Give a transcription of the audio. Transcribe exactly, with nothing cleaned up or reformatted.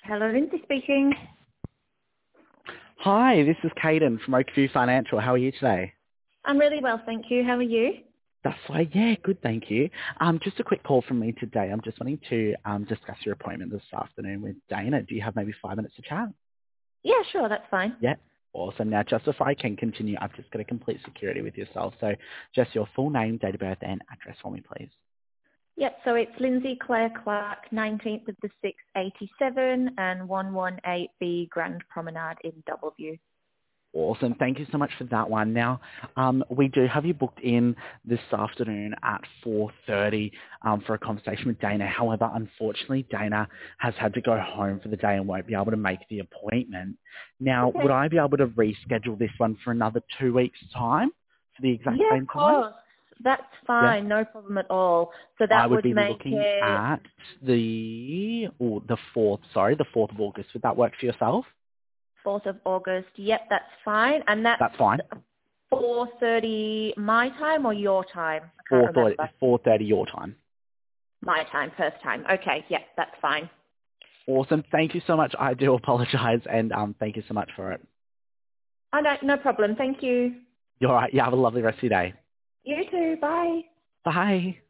Hello, Lindsay speaking. Hi, this is Caden from Oakview Financial. How are you today? I'm really well, thank you. How are you? That's right. Yeah, good, thank you. Um, just a quick call from me today. I'm just wanting to um, discuss your appointment this afternoon with Dana. Do you have maybe five minutes to chat? Yeah, sure, that's fine. Yeah. Awesome. Now, just before I can continue, I've just got to complete security with yourself. So just your full name, date of birth, and address for me, please. Yep, so it's Lindsay Claire Clark, nineteenth of the sixth, eighty-seven, and one one eight B Grand Promenade in W. Awesome. Thank you so much for that one. Now, um, we do have you booked in this afternoon at four thirty um, for a conversation with Dana. However, unfortunately, Dana has had to go home for the day and won't be able to make the appointment. Now, would Okay. I be able to reschedule this one for another two weeks' time for the exact Yeah, same of time? course. That's Yeah. fine, no problem at all. So I that would would be make looking it at the, or the fourth, sorry, the fourth of August. Would that work for yourself? fourth of August. Yep, that's fine. And that's That's fine. four thirty my time or your time? I can't remember. four thirty your time. My time, first time. Okay, yep, that's fine. Awesome. Thank you so much. I do apologize, and um, thank you so much for it. Oh, no, no problem. Thank you. You're all right. You have a lovely rest of your day. You too. Bye. Bye.